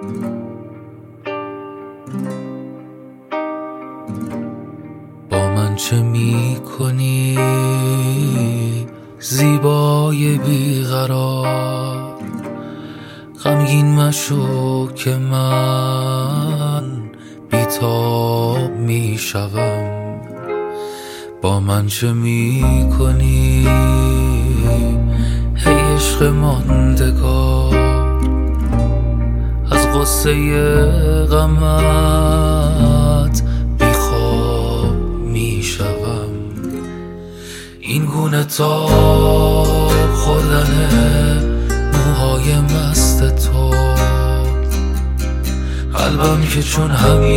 با من چه می کنی زیبای بیقرار؟ غمگین مشو که من بی‌تاب می شوم. با من چه می کنی ای عشق ماندگار؟ از غصه غمت بیخواب می شوم. این گونه تاب خوردن موهای مست تو، قلبم که چون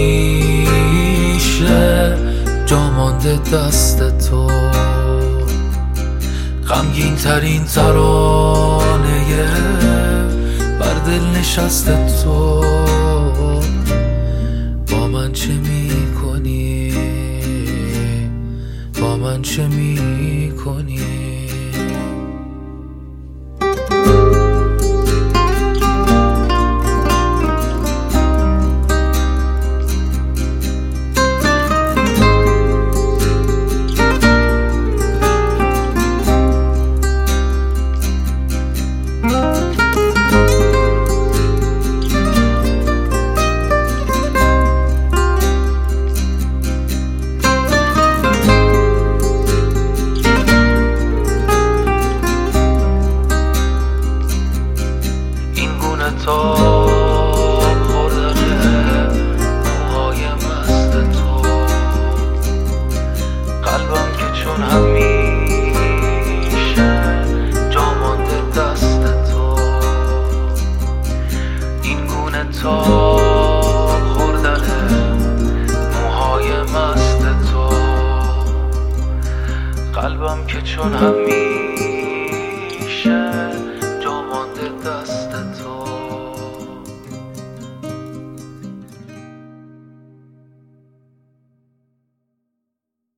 همیشه جا مانده دست تو، غمگین ترین ترانه بر دل نشسته تو. با من چه می کنی؟ با من چه می کنی؟ تاب خوردن موهای مست تو، قلبم که چون همیشه جا مانده دست تو. این گونه تاب خوردن موهای مست تو، قلبم که چون همیشه